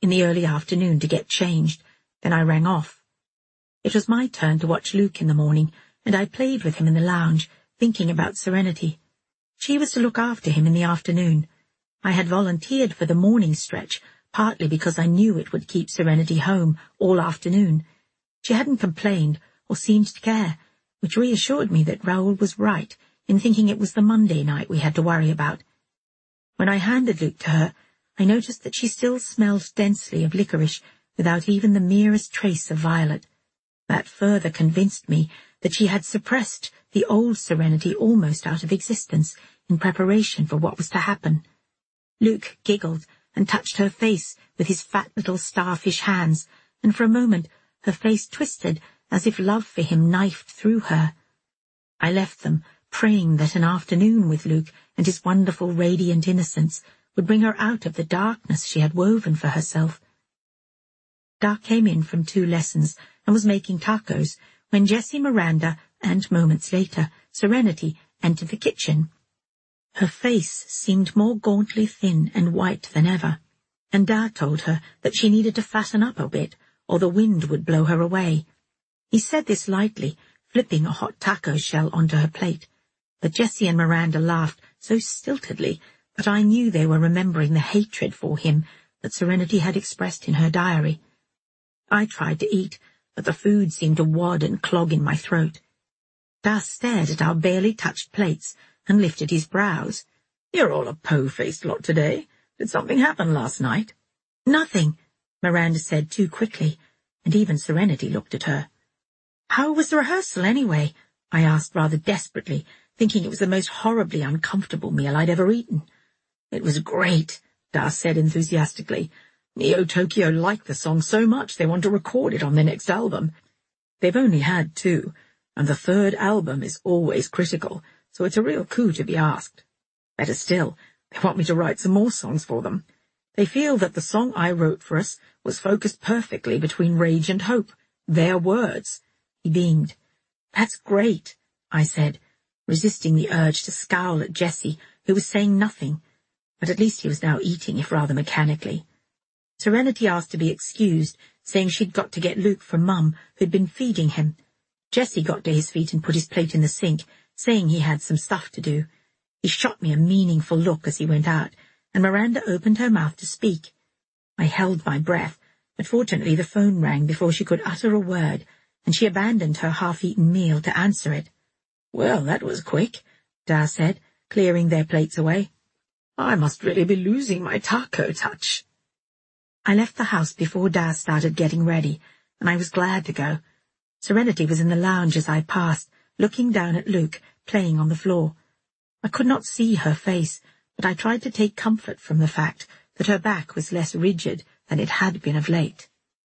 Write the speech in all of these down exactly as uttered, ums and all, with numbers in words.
in the early afternoon to get changed. Then I rang off. It was my turn to watch Luke in the morning, and I played with him in the lounge, thinking about Serenity. She was to look after him in the afternoon. I had volunteered for the morning stretch, partly because I knew it would keep Serenity home all afternoon. She hadn't complained or seemed to care, which reassured me that Raoul was right in thinking it was the Monday night we had to worry about. When I handed Luke to her, I noticed that she still smelled densely of licorice, without even the merest trace of violet. That further convinced me that she had suppressed the old Serenity almost out of existence in preparation for what was to happen. Luke giggled and touched her face with his fat little starfish hands, and for a moment her face twisted as if love for him knifed through her. I left them, praying that an afternoon with Luke and his wonderful radiant innocence would bring her out of the darkness she had woven for herself. Dar came in from two lessons and was making tacos when Jessie, Miranda, and moments later, Serenity entered the kitchen. Her face seemed more gauntly thin and white than ever, and Dar told her that she needed to fatten up a bit, or the wind would blow her away. He said this lightly, flipping a hot taco shell onto her plate, but Jessie and Miranda laughed so stiltedly that I knew they were remembering the hatred for him that Serenity had expressed in her diary. I tried to eat, but the food seemed to wad and clog in my throat. Dar stared at our barely touched plates and lifted his brows. "You're all a po-faced lot today. Did something happen last night?" "Nothing," Miranda said too quickly, and even Serenity looked at her. "How was the rehearsal, anyway?" I asked rather desperately, thinking it was the most horribly uncomfortable meal I'd ever eaten. "It was great," Dar said enthusiastically. "Neo Tokyo liked the song so much they want to record it on their next album. They've only had two, and the third album is always critical, so it's a real coup to be asked. Better still, they want me to write some more songs for them. They feel that the song I wrote for us was focused perfectly between rage and hope. Their words." He beamed. "That's great," I said, resisting the urge to scowl at Jessie, who was saying nothing, but at least he was now eating, if rather mechanically. Serenity asked to be excused, saying she'd got to get Luke from Mum, who'd been feeding him. Jessie got to his feet and put his plate in the sink, saying he had some stuff to do. He shot me a meaningful look as he went out, and Miranda opened her mouth to speak. I held my breath, but fortunately the phone rang before she could utter a word, and she abandoned her half-eaten meal to answer it. "Well, that was quick," Dar said, clearing their plates away. "I must really be losing my taco touch." I left the house before Dar started getting ready, and I was glad to go. Serenity was in the lounge as I passed, looking down at Luke, playing on the floor. I could not see her face, but I tried to take comfort from the fact that her back was less rigid than it had been of late.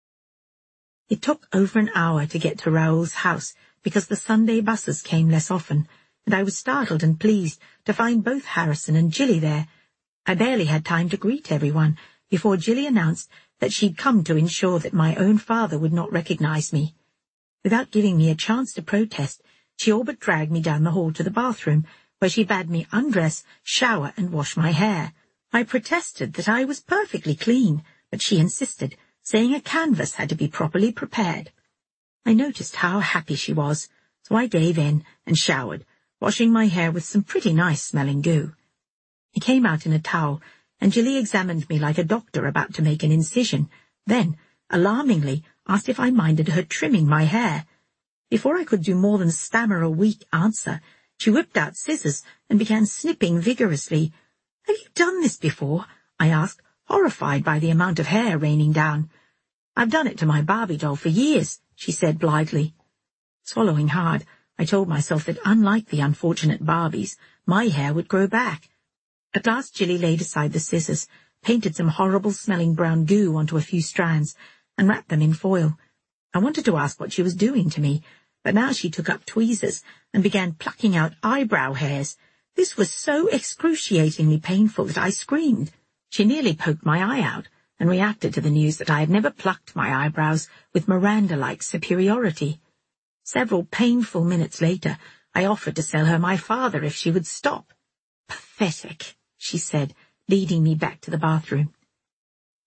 It took over an hour to get to Raoul's house because the Sunday buses came less often, and I was startled and pleased to find both Harrison and Jilly there. I barely had time to greet everyone before Jilly announced that she'd come to ensure that my own father would not recognize me. Without giving me a chance to protest, she all but dragged me down the hall to the bathroom, where she bade me undress, shower, and wash my hair. I protested that I was perfectly clean, but she insisted, saying a canvas had to be properly prepared. I noticed how happy she was, so I gave in and showered, washing my hair with some pretty nice-smelling goo. I came out in a towel, and Jilly examined me like a doctor about to make an incision, then, alarmingly, asked if I minded her trimming my hair. Before I could do more than stammer a weak answer, she whipped out scissors and began snipping vigorously. "Have you done this before?" I asked, horrified by the amount of hair raining down. "I've done it to my Barbie doll for years," she said blithely. Swallowing hard, I told myself that unlike the unfortunate Barbies, my hair would grow back. At last Jilly laid aside the scissors, painted some horrible-smelling brown goo onto a few strands, and wrapped them in foil. I wanted to ask what she was doing to me, but now she took up tweezers and began plucking out eyebrow hairs. This was so excruciatingly painful that I screamed. She nearly poked my eye out, and reacted to the news that I had never plucked my eyebrows with Miranda-like superiority. Several painful minutes later, I offered to sell her my father if she would stop. "Pathetic," she said, leading me back to the bathroom.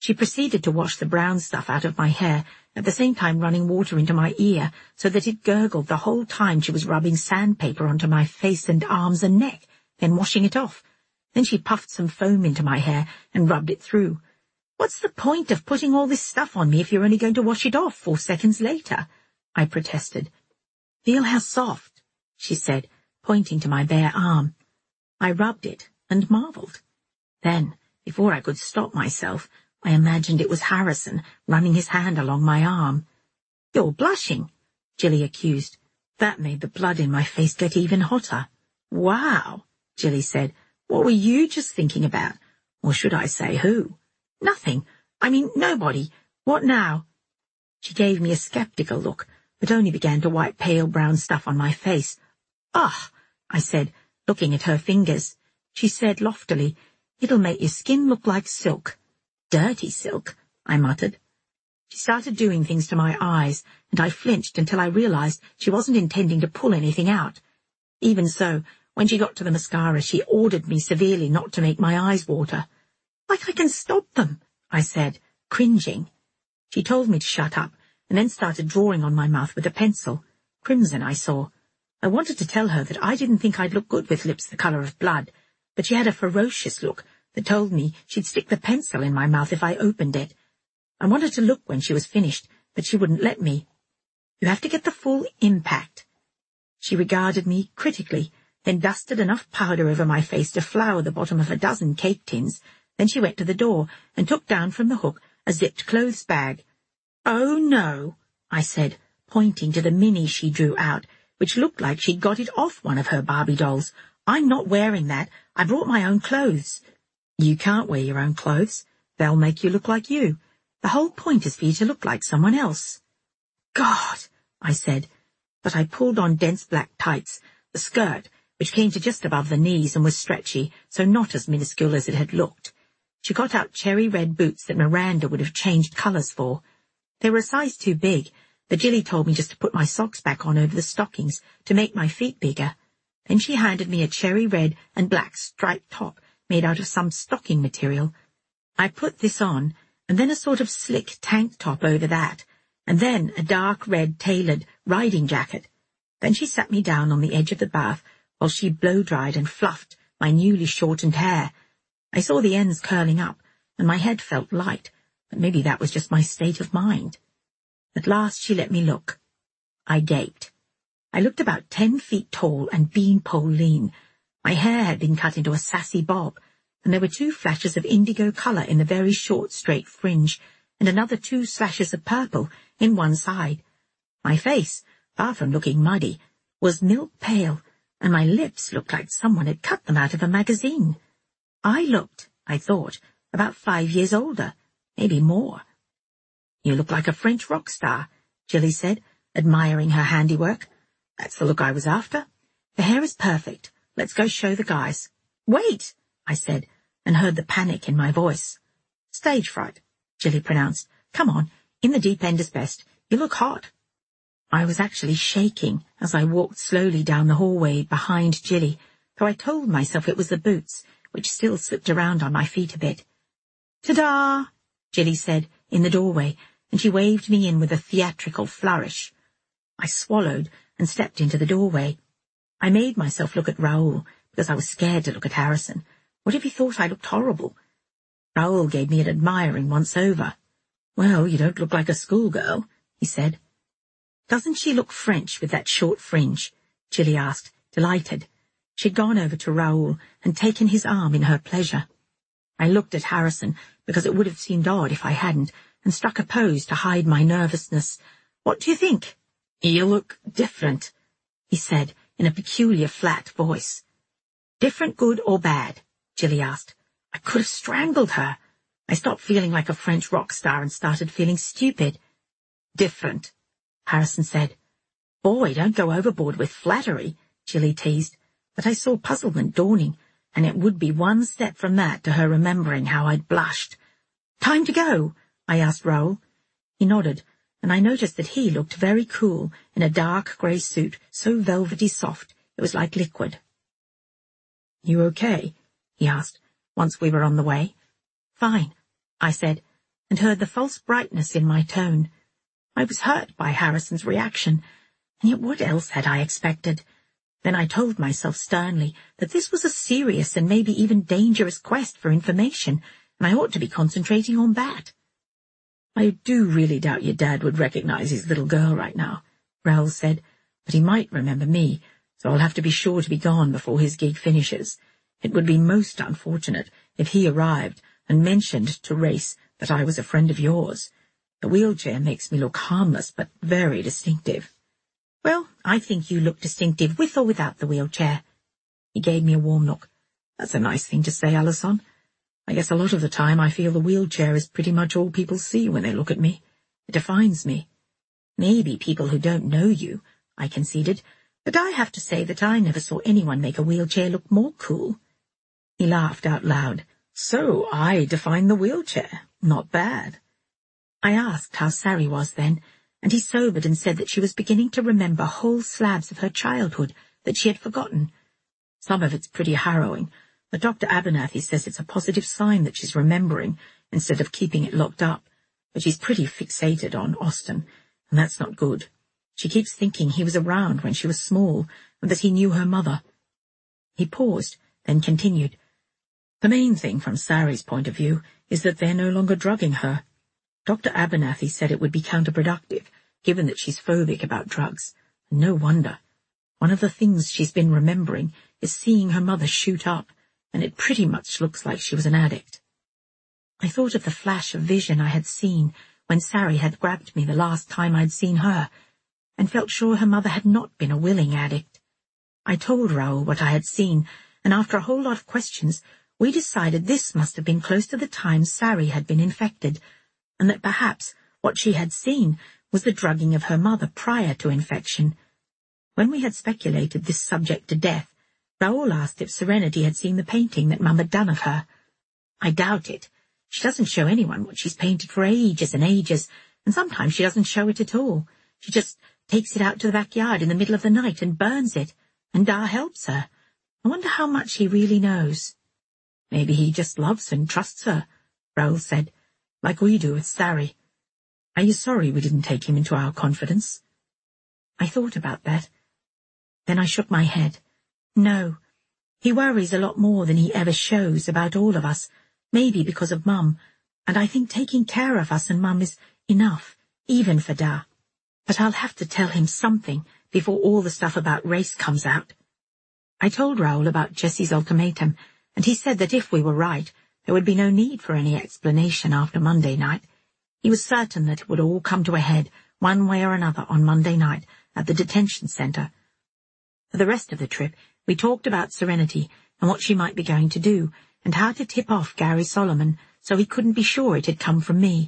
She proceeded to wash the brown stuff out of my hair, at the same time running water into my ear so that it gurgled the whole time she was rubbing sandpaper onto my face and arms and neck, then washing it off. Then she puffed some foam into my hair and rubbed it through. "What's the point of putting all this stuff on me if you're only going to wash it off four seconds later?" I protested. "Feel how soft," she said, pointing to my bare arm. I rubbed it and marvelled. Then, before I could stop myself, I imagined it was Harrison running his hand along my arm. "You're blushing," Jilly accused. That made the blood in my face get even hotter. "Wow," Jilly said. "What were you just thinking about? Or should I say who?" "Nothing. I mean, nobody. What now?" She gave me a sceptical look, but only began to wipe pale brown stuff on my face. "Ugh," I said, looking at her fingers. She said loftily, "It'll make your skin look like silk." "Dirty silk," I muttered. She started doing things to my eyes, and I flinched until I realized she wasn't intending to pull anything out. Even so, when she got to the mascara, she ordered me severely not to make my eyes water. "Like I can stop them," I said, cringing. She told me to shut up, and then started drawing on my mouth with a pencil. Crimson, I saw. I wanted to tell her that I didn't think I'd look good with lips the colour of blood, but she had a ferocious look that told me she'd stick the pencil in my mouth if I opened it. I wanted to look when she was finished, but she wouldn't let me. "You have to get the full impact." She regarded me critically, then dusted enough powder over my face to flour the bottom of a dozen cake tins. Then she went to the door and took down from the hook a zipped clothes bag. "Oh, no," I said, pointing to the mini she drew out, which looked like she'd got it off one of her Barbie dolls. "I'm not wearing that. I brought my own clothes." "You can't wear your own clothes. They'll make you look like you. The whole point is for you to look like someone else." "God," I said, but I pulled on dense black tights, the skirt, which came to just above the knees and was stretchy, so not as minuscule as it had looked. She got out cherry red boots that Miranda would have changed colours for. They were a size too big, but Jilly told me just to put my socks back on over the stockings to make my feet bigger. Then she handed me a cherry red and black striped top made out of some stocking material. I put this on, and then a sort of slick tank top over that, and then a dark red tailored riding jacket. Then she sat me down on the edge of the bath while she blow-dried and fluffed my newly shortened hair. I saw the ends curling up, and my head felt light, but maybe that was just my state of mind. At last she let me look. I gaped. I looked about ten feet tall and beanpole lean. My hair had been cut into a sassy bob, and there were two flashes of indigo colour in the very short straight fringe, and another two slashes of purple in one side. My face, far from looking muddy, was milk pale, and my lips looked like someone had cut them out of a magazine. I looked, I thought, about five years older, maybe more. "You look like a French rock star," Jilly said, admiring her handiwork. "That's the look I was after. The hair is perfect. Let's go show the guys." "Wait," I said, and heard the panic in my voice. "Stage fright," Jilly pronounced. "Come on, in the deep end is best. You look hot." I was actually shaking as I walked slowly down the hallway behind Jilly, though I told myself it was the boots, which still slipped around on my feet a bit. "Ta-da!" Jilly said in the doorway, and she waved me in with a theatrical flourish. I swallowed and stepped into the doorway. I made myself look at Raoul, because I was scared to look at Harrison. What if he thought I looked horrible? Raoul gave me an admiring once-over. "Well, you don't look like a schoolgirl," he said. "Doesn't she look French with that short fringe?" Jilly asked, delighted. She'd gone over to Raoul and taken his arm in her pleasure. I looked at Harrison, because it would have seemed odd if I hadn't, and struck a pose to hide my nervousness. "What do you think?" "You look different," he said in a peculiar flat voice. "Different good or bad?" Jilly asked. I could have strangled her. I stopped feeling like a French rock star and started feeling stupid. "Different," Harrison said. "Boy, don't go overboard with flattery," Jilly teased, but I saw puzzlement dawning, and it would be one step from that to her remembering how I'd blushed. "Time to go?" I asked Raoul. He nodded, and I noticed that he looked very cool in a dark grey suit so velvety soft it was like liquid. "You okay?" he asked, once we were on the way. "Fine," I said. and heard the false brightness in my tone. I was hurt by Harrison's reaction, and yet what else had I expected? Then I told myself sternly that this was a serious and maybe even dangerous quest for information, and I ought to be concentrating on that. "I do really doubt your dad would recognize his little girl right now," Raoul said, "but he might remember me, so I'll have to be sure to be gone before his gig finishes. It would be most unfortunate if he arrived and mentioned to Race that I was a friend of yours. The wheelchair makes me look harmless, but very distinctive." "Well, I think you look distinctive with or without the wheelchair." He gave me a warm look. "That's a nice thing to say, Alison. I guess a lot of the time I feel the wheelchair is pretty much all people see when they look at me. It defines me." "Maybe people who don't know you," I conceded, "but I have to say that I never saw anyone make a wheelchair look more cool." He laughed out loud. "So I define the wheelchair. Not bad." I asked how Sari was then, and he sobered and said that she was beginning to remember whole slabs of her childhood that she had forgotten. "Some of it's pretty harrowing, but Doctor Abernathy says it's a positive sign that she's remembering instead of keeping it locked up, but she's pretty fixated on Austin, and that's not good. She keeps thinking he was around when she was small and that he knew her mother." He paused, then continued. "The main thing from Sari's point of view is that they're no longer drugging her. Doctor Abernathy said it would be counterproductive, given that she's phobic about drugs. And no wonder. One of the things she's been remembering is seeing her mother shoot up, and it pretty much looks like she was an addict." I thought of the flash of vision I had seen when Sari had grabbed me the last time I'd seen her, and felt sure her mother had not been a willing addict. I told Raoul what I had seen, and after a whole lot of questions, we decided this must have been close to the time Sari had been infected, and that perhaps what she had seen was the drugging of her mother prior to infection. When we had speculated this subject to death, Raoul asked if Serenity had seen the painting that Mum had done of her. "I doubt it. She doesn't show anyone what she's painted for ages and ages, and sometimes she doesn't show it at all. She just takes it out to the backyard in the middle of the night and burns it, and Da helps her. I wonder how much he really knows." "Maybe he just loves and trusts her," Raoul said, "like we do with Sari. Are you sorry we didn't take him into our confidence?" I thought about that. Then I shook my head. No, he worries a lot more than he ever shows about all of us, maybe because of Mum, and I think taking care of us and Mum is enough, even for Da. But I'll have to tell him something before all the stuff about Race comes out. I told Raoul about Jessie's ultimatum, and he said that if we were right, there would be no need for any explanation after Monday night. He was certain that it would all come to a head, one way or another, on Monday night at the detention centre. For the rest of the trip, we talked about Serenity and what she might be going to do, and how to tip off Gary Solomon so he couldn't be sure it had come from me.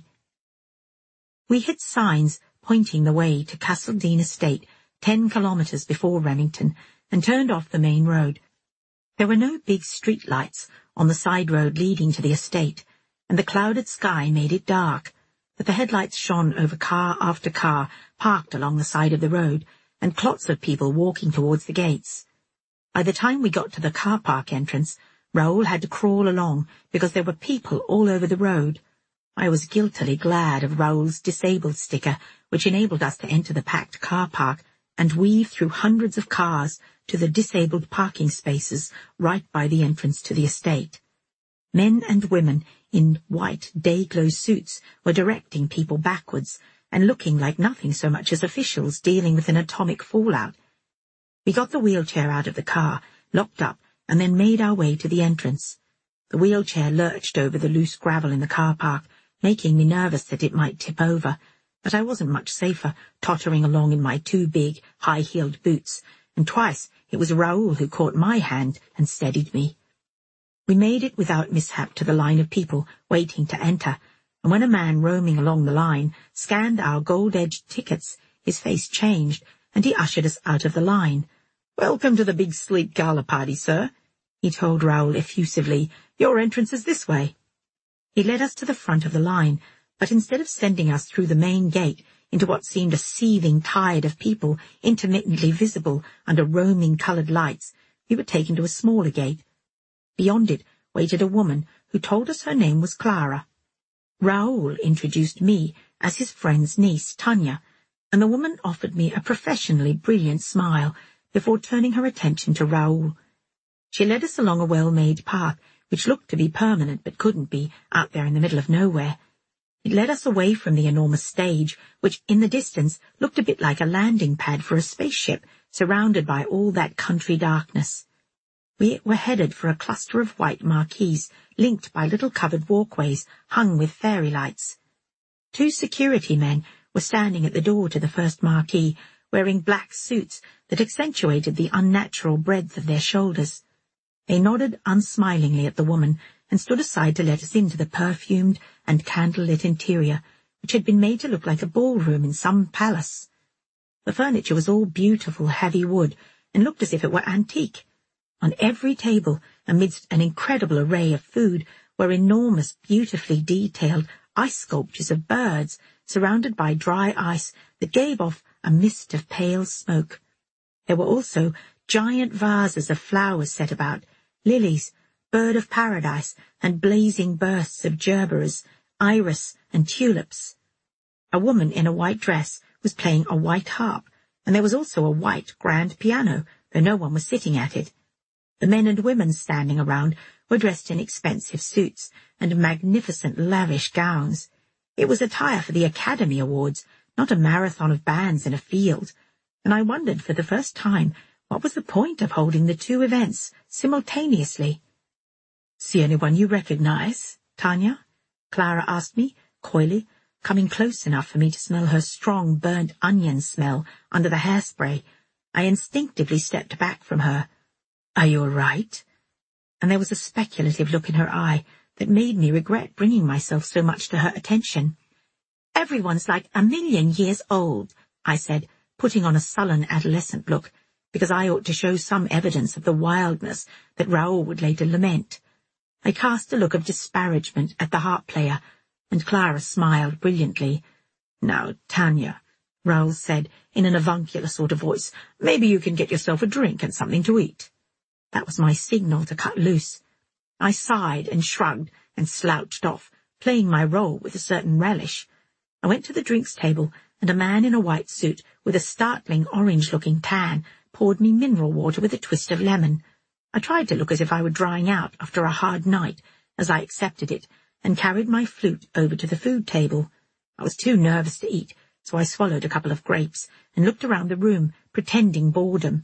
We hit signs pointing the way to Castledene Estate, ten kilometres before Remington, and turned off the main road. There were no big street lights on the side road leading to the estate, and the clouded sky made it dark, but the headlights shone over car after car parked along the side of the road, and clots of people walking towards the gates. By the time we got to the car park entrance, Raoul had to crawl along because there were people all over the road. I was guiltily glad of Raoul's disabled sticker, which enabled us to enter the packed car park and weave through hundreds of cars to the disabled parking spaces right by the entrance to the estate. Men and women in white day-glow suits were directing people backwards and looking like nothing so much as officials dealing with an atomic fallout. We got the wheelchair out of the car, locked up, and then made our way to the entrance. The wheelchair lurched over the loose gravel in the car park, making me nervous that it might tip over, but I wasn't much safer tottering along in my two big, high-heeled boots, and twice it was Raoul who caught my hand and steadied me. We made it without mishap to the line of people waiting to enter, and when a man roaming along the line scanned our gold-edged tickets, his face changed, and he ushered us out of the line. "Welcome to the big sleep gala party, sir," he told Raoul effusively. "Your entrance is this way." He led us to the front of the line, but instead of sending us through the main gate into what seemed a seething tide of people intermittently visible under roaming coloured lights, we were taken to a smaller gate. Beyond it waited a woman who told us her name was Clara. Raoul introduced me as his friend's niece, Tanya, and the woman offered me a professionally brilliant smile before turning her attention to Raoul. She led us along a well-made path, which looked to be permanent but couldn't be, out there in the middle of nowhere. It led us away from the enormous stage, which in the distance looked a bit like a landing pad for a spaceship, surrounded by all that country darkness. We were headed for a cluster of white marquees, linked by little covered walkways hung with fairy lights. Two security men were standing at the door to the first marquee, wearing black suits that accentuated the unnatural breadth of their shoulders. They nodded unsmilingly at the woman and stood aside to let us into the perfumed and candle-lit interior, which had been made to look like a ballroom in some palace. The furniture was all beautiful, heavy wood, and looked as if it were antique. On every table, amidst an incredible array of food, were enormous, beautifully detailed ice sculptures of birds, surrounded by dry ice that gave off a mist of pale smoke. There were also giant vases of flowers set about, lilies, bird of paradise, and blazing bursts of gerberas, iris, and tulips. A woman in a white dress was playing a white harp, and there was also a white grand piano, though no one was sitting at it. The men and women standing around were dressed in expensive suits and magnificent lavish gowns. It was attire for the Academy Awards, not a marathon of bands in a field, and I wondered for the first time what was the point of holding the two events simultaneously. "See anyone you recognize, Tanya?" Clara asked me, coyly, coming close enough for me to smell her strong burnt onion smell under the hairspray. I instinctively stepped back from her. "Are you all right?" And there was a speculative look in her eye that made me regret bringing myself so much to her attention. "Everyone's like a million years old," I said, putting on a sullen adolescent look, because I ought to show some evidence of the wildness that Raoul would later lament. I cast a look of disparagement at the harp player, and Clara smiled brilliantly. "Now, Tanya," Raoul said in an avuncular sort of voice, "maybe you can get yourself a drink and something to eat." That was my signal to cut loose. I sighed and shrugged and slouched off, playing my role with a certain relish. I went to the drinks table, and a man in a white suit with a startling orange-looking tan poured me mineral water with a twist of lemon. I tried to look as if I were drying out after a hard night as I accepted it, and carried my flute over to the food table. I was too nervous to eat, so I swallowed a couple of grapes and looked around the room, pretending boredom.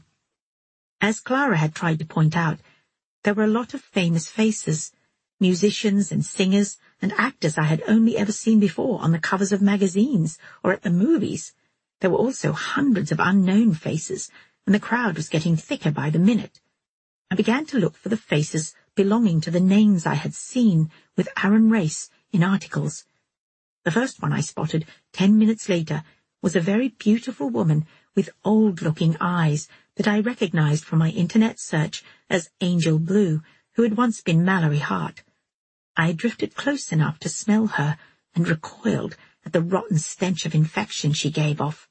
As Clara had tried to point out, there were a lot of famous faces, musicians and singers and actors I had only ever seen before on the covers of magazines or at the movies. There were also hundreds of unknown faces, and the crowd was getting thicker by the minute. I began to look for the faces belonging to the names I had seen with Aaron Race in articles. The first one I spotted ten minutes later was a very beautiful woman with old-looking eyes that I recognized from my internet search as Angel Blue, who had once been Mallory Hart. I had drifted close enough to smell her and recoiled at the rotten stench of infection she gave off.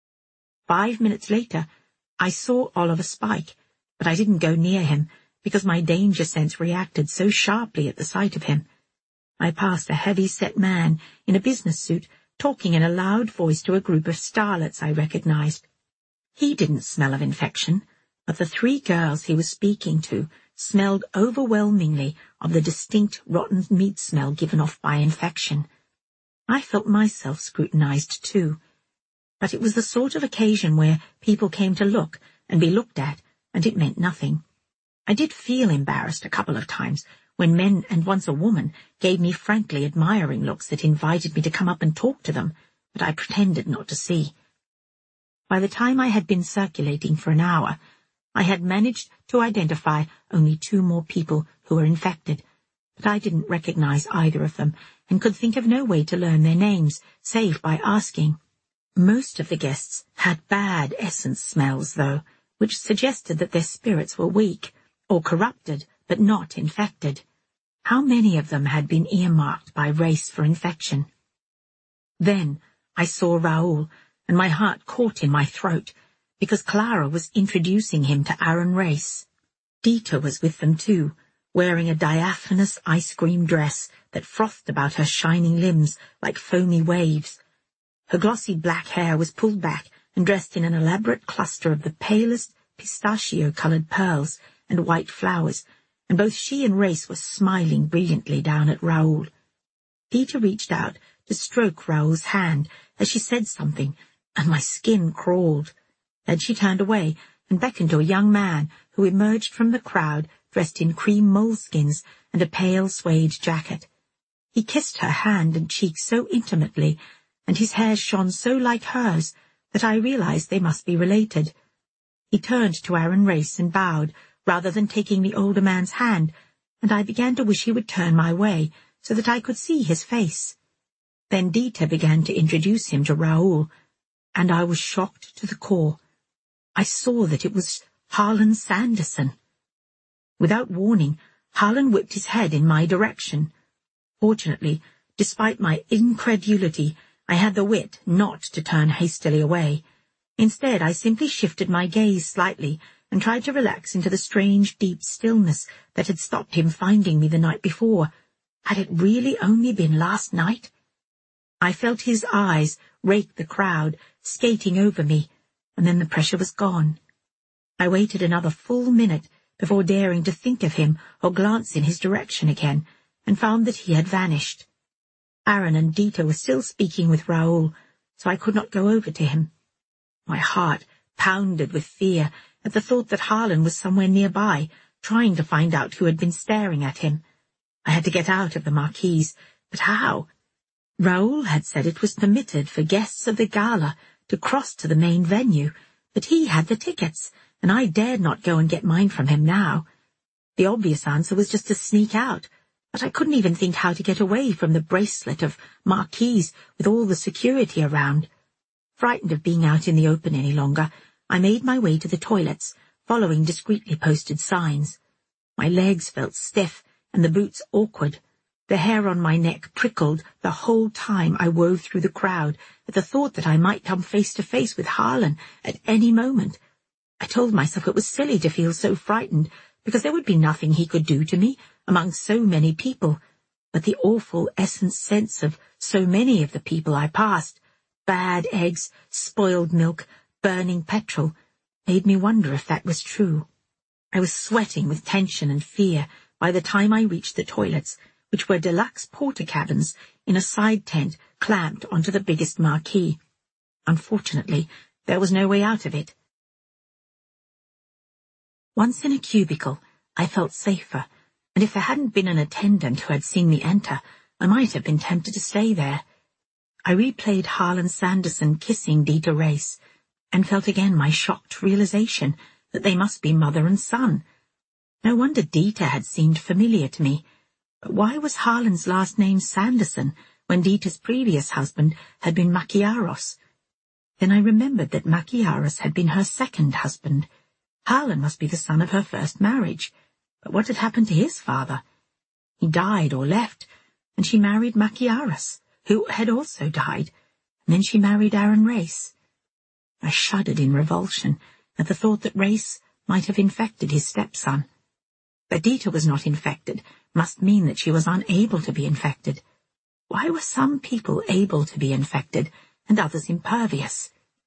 Five minutes later, I saw Oliver Spike, but I didn't go near him because my danger sense reacted so sharply at the sight of him. I passed a heavy-set man in a business suit talking in a loud voice to a group of starlets I recognized. He didn't smell of infection, but the three girls he was speaking to smelled overwhelmingly of the distinct rotten meat smell given off by infection. I felt myself scrutinized too, but it was the sort of occasion where people came to look and be looked at, and it meant nothing. I did feel embarrassed a couple of times when men, and once a woman, gave me frankly admiring looks that invited me to come up and talk to them, but I pretended not to see. By the time I had been circulating for an hour, I had managed to identify only two more people who were infected, but I didn't recognize either of them and could think of no way to learn their names, save by asking. Most of the guests had bad essence smells, though, which suggested that their spirits were weak, or corrupted, but not infected. How many of them had been earmarked by race for infection? Then I saw Raoul, and my heart caught in my throat, because Clara was introducing him to Aaron Race. Dieter was with them too, wearing a diaphanous ice cream dress that frothed about her shining limbs like foamy waves. Her glossy black hair was pulled back and dressed in an elaborate cluster of the palest pistachio-coloured pearls and white flowers, and both she and Race were smiling brilliantly down at Raoul. Dita reached out to stroke Raoul's hand as she said something, and my skin crawled. Then she turned away and beckoned to a young man who emerged from the crowd dressed in cream moleskins and a pale suede jacket. He kissed her hand and cheek so intimately, and his hair shone so like hers, that I realized they must be related. He turned to Aaron Race and bowed, rather than taking the older man's hand, and I began to wish he would turn my way, so that I could see his face. Then Dita began to introduce him to Raoul, and I was shocked to the core. I saw that it was Harlan Sanderson. Without warning, Harlan whipped his head in my direction. Fortunately, despite my incredulity, I had the wit not to turn hastily away. Instead, I simply shifted my gaze slightly and tried to relax into the strange, deep stillness that had stopped him finding me the night before. Had it really only been last night? I felt his eyes rake the crowd, skating over me, and then the pressure was gone. I waited another full minute before daring to think of him or glance in his direction again, and found that he had vanished. Aaron and Dita were still speaking with Raoul, so I could not go over to him. My heart pounded with fear at the thought that Harlan was somewhere nearby, trying to find out who had been staring at him. I had to get out of the marquise, but how? Raoul had said it was permitted for guests of the gala to cross to the main venue, but he had the tickets, and I dared not go and get mine from him now. The obvious answer was just to sneak out, but I couldn't even think how to get away from the bracelet of marquise with all the security around. Frightened of being out in the open any longer, I made my way to the toilets, following discreetly posted signs. My legs felt stiff and the boots awkward. The hair on my neck prickled the whole time I wove through the crowd at the thought that I might come face to face with Harlan at any moment. I told myself it was silly to feel so frightened, because there would be nothing he could do to me among so many people, but the awful essence sense of so many of the people I passed, bad eggs, spoiled milk, burning petrol, made me wonder if that was true. I was sweating with tension and fear by the time I reached the toilets, which were deluxe porter cabins in a side tent clamped onto the biggest marquee. Unfortunately, there was no way out of it. Once in a cubicle, I felt safer, and if there hadn't been an attendant who had seen me enter, I might have been tempted to stay there. I replayed Harlan Sanderson kissing Dita Race, and felt again my shocked realization that they must be mother and son. No wonder Dita had seemed familiar to me, but why was Harlan's last name Sanderson when Dita's previous husband had been Maciaros? Then I remembered that Maciaros had been her second husband. Harlan must be the son of her first marriage, but what had happened to his father? He died or left, and she married Maciaros, who had also died, and then she married Aaron Race. I shuddered in revulsion at the thought that Race might have infected his stepson. That Dita was not infected must mean that she was unable to be infected. Why were some people able to be infected and others impervious?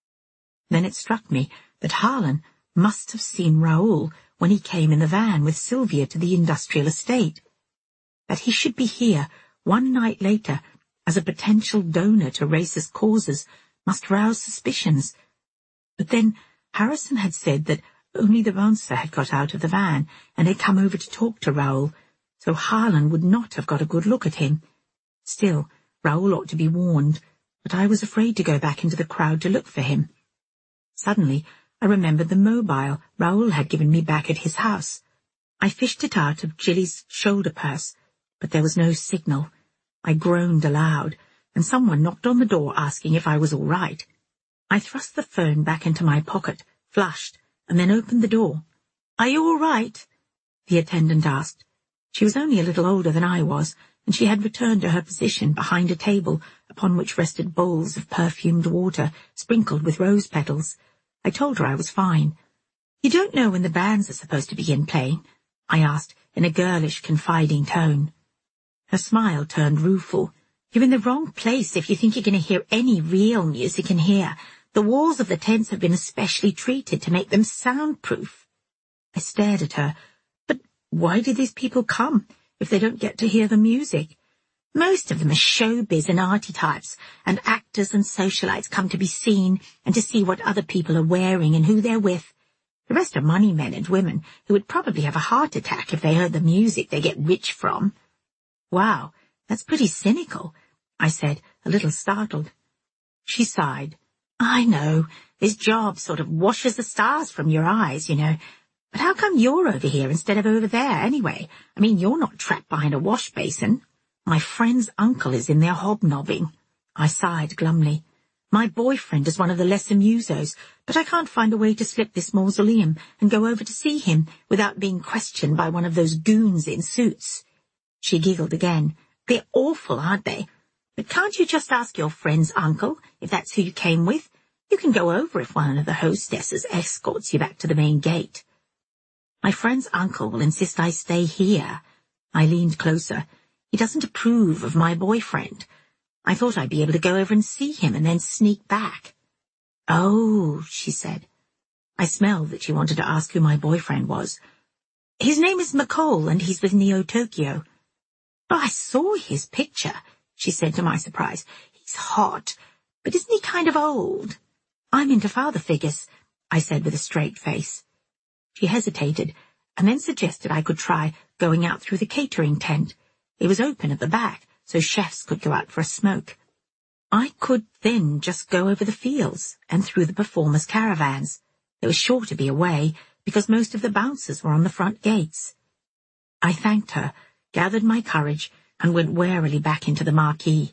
Then it struck me that Harlan must have seen Raoul when he came in the van with Sylvia to the industrial estate. That he should be here one night later as a potential donor to racist causes must rouse suspicions. But then Harrison had said that only the bouncer had got out of the van and had come over to talk to Raoul, so Harlan would not have got a good look at him. Still, Raoul ought to be warned, but I was afraid to go back into the crowd to look for him. Suddenly, I remembered the mobile Raoul had given me back at his house. I fished it out of Jilly's shoulder purse, but there was no signal. I groaned aloud, and someone knocked on the door asking if I was all right. I thrust the phone back into my pocket, flushed, and then opened the door. "Are you all right?" the attendant asked. She was only a little older than I was, and she had returned to her position behind a table upon which rested bowls of perfumed water sprinkled with rose petals. I told her I was fine. "You don't know when the bands are supposed to begin playing?" I asked in a girlish, confiding tone. Her smile turned rueful. You're in the wrong place if you think you're going to hear any real music in here. The walls of the tents have been especially treated to make them soundproof. I stared at her. But why do these people come if they don't get to hear the music? Most of them are showbiz and arty types, and actors and socialites come to be seen and to see what other people are wearing and who they're with. The rest are money men and women who would probably have a heart attack if they heard the music they get rich from. Wow, that's pretty cynical, I said, a little startled. She sighed. I know, this job sort of washes the stars from your eyes, you know. But how come you're over here instead of over there, anyway? I mean, you're not trapped behind a wash basin. My friend's uncle is in there hobnobbing. I sighed glumly. My boyfriend is one of the lesser musos, but I can't find a way to slip this mausoleum and go over to see him without being questioned by one of those goons in suits. She giggled again. They're awful, aren't they? But can't you just ask your friend's uncle if that's who you came with? You can go over if one of the hostesses escorts you back to the main gate. My friend's uncle will insist I stay here. I leaned closer. He doesn't approve of my boyfriend. I thought I'd be able to go over and see him and then sneak back. Oh, she said. I smelled that she wanted to ask who my boyfriend was. His name is McCall, and he's with Neo Tokyo. Oh, I saw his picture, she said to my surprise. He's hot, but isn't he kind of old? I'm into father figures, I said with a straight face. She hesitated, and then suggested I could try going out through the catering tent. It was open at the back, so chefs could go out for a smoke. I could then just go over the fields and through the performers' caravans. There was sure to be a way, because most of the bouncers were on the front gates. I thanked her, gathered my courage, and went warily back into the marquee.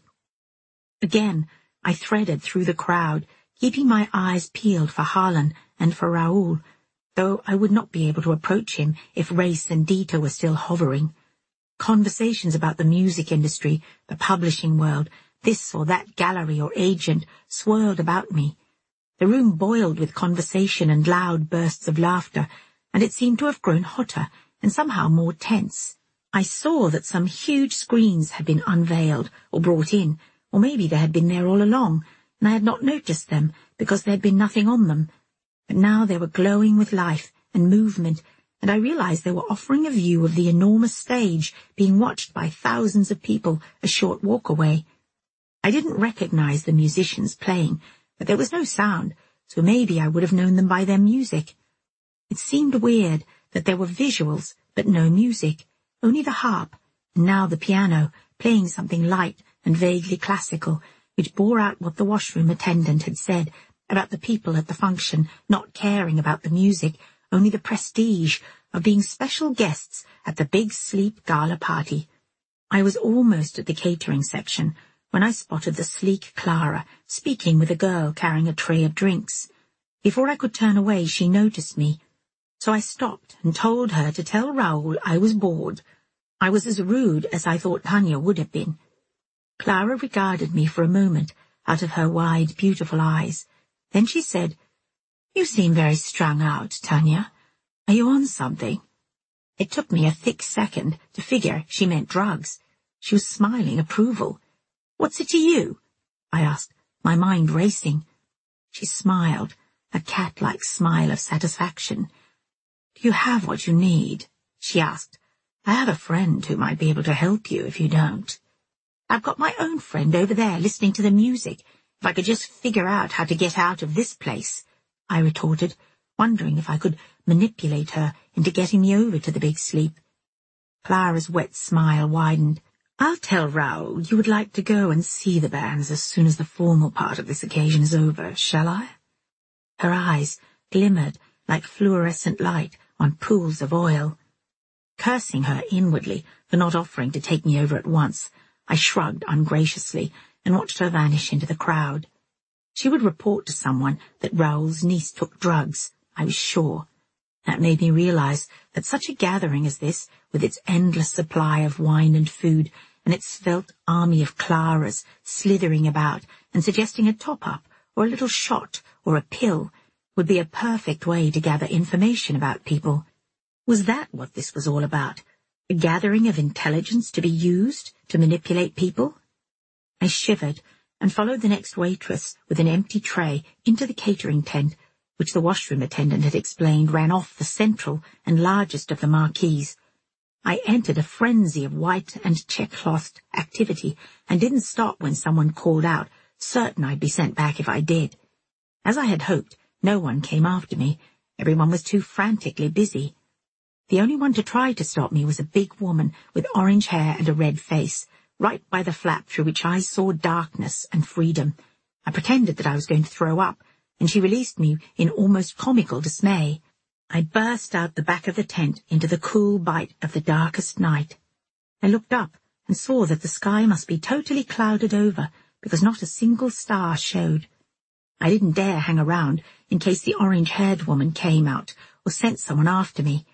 Again, I threaded through the crowd, keeping my eyes peeled for Harlan and for Raoul, though I would not be able to approach him if Race and Dita were still hovering. Conversations about the music industry, the publishing world, this or that gallery or agent swirled about me. The room boiled with conversation and loud bursts of laughter, and it seemed to have grown hotter and somehow more tense. I saw that some huge screens had been unveiled or brought in, or maybe they had been there all along, and I had not noticed them because there had been nothing on them. But now they were glowing with life and movement, and I realized they were offering a view of the enormous stage being watched by thousands of people a short walk away. I didn't recognize the musicians playing, but there was no sound, so maybe I would have known them by their music. It seemed weird that there were visuals, but no music, only the harp, and now the piano, playing something light and vaguely classical, which bore out what the washroom attendant had said about the people at the function not caring about the music, only the prestige of being special guests at the Big Sleep Gala party. I was almost at the catering section when I spotted the sleek Clara speaking with a girl carrying a tray of drinks. Before I could turn away, she noticed me. So I stopped and told her to tell Raoul I was bored. I was as rude as I thought Tanya would have been. Clara regarded me for a moment out of her wide, beautiful eyes. Then she said, "You seem very strung out, Tanya. Are you on something?" It took me a thick second to figure she meant drugs. She was smiling approval. "What's it to you?" I asked, my mind racing. She smiled, a cat-like smile of satisfaction. "Do you have what you need?" she asked. "I have a friend who might be able to help you if you don't." "I've got my own friend over there listening to the music. If I could just figure out how to get out of this place," I retorted, wondering if I could manipulate her into getting me over to the Big Sleep. Clara's wet smile widened. "I'll tell Raoul you would like to go and see the bands as soon as the formal part of this occasion is over, shall I?" Her eyes glimmered like fluorescent light on pools of oil. Cursing her inwardly for not offering to take me over at once, I shrugged ungraciously and watched her vanish into the crowd. She would report to someone that Raoul's niece took drugs, I was sure. That made me realize that such a gathering as this, with its endless supply of wine and food, and its svelte army of Claras slithering about and suggesting a top-up or a little shot or a pill, would be a perfect way to gather information about people. Was that what this was all about? A gathering of intelligence to be used to manipulate people? I shivered and followed the next waitress with an empty tray into the catering tent, which the washroom attendant had explained ran off the central and largest of the marquees. I entered a frenzy of white and check-clothed activity and didn't stop when someone called out, certain I'd be sent back if I did. As I had hoped, no one came after me. Everyone was too frantically busy. The only one to try to stop me was a big woman with orange hair and a red face, right by the flap through which I saw darkness and freedom. I pretended that I was going to throw up, and she released me in almost comical dismay. I burst out the back of the tent into the cool bite of the darkest night. I looked up and saw that the sky must be totally clouded over, because not a single star showed. I didn't dare hang around in case the orange-haired woman came out or sent someone after me.